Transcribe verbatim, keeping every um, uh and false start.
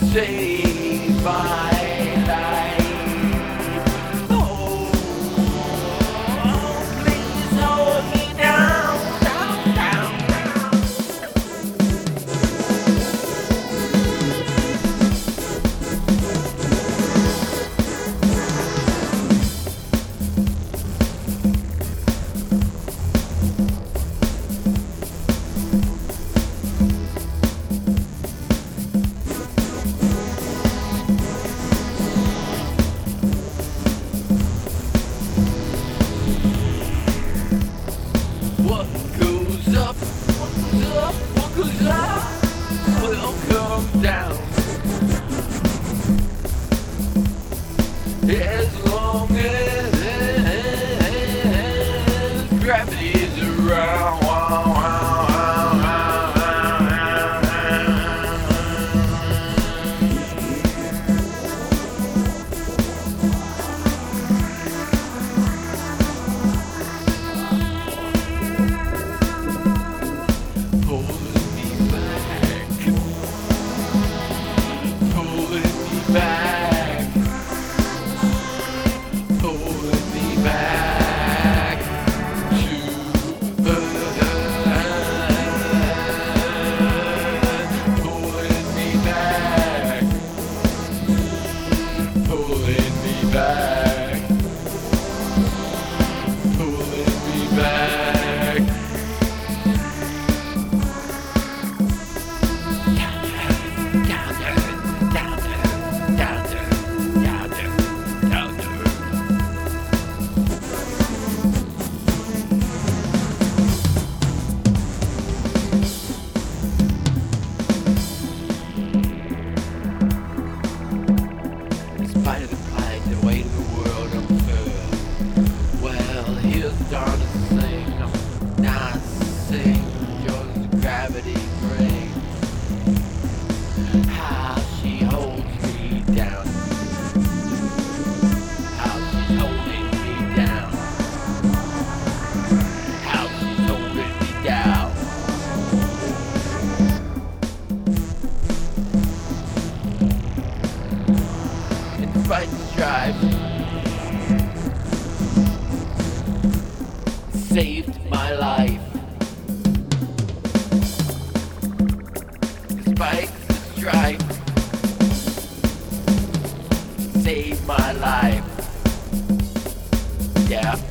Save my life. Oh, oh, please hold me down, down, down, down. What goes up, what goes up, what goes up, will come down. As long as gravity is around. Back, pulling me back to earth, pulling me back, pulling me back, pulling me back. Despite of the plight, the weight of the world unfurled. Well, here's the darkness to sing. I'm not sing. Yours the gravity brings. How she holds me down. How she's holding me down. How she's holding me down. Despite the strife, saved my life. Despite the strife, saved my life. Yeah.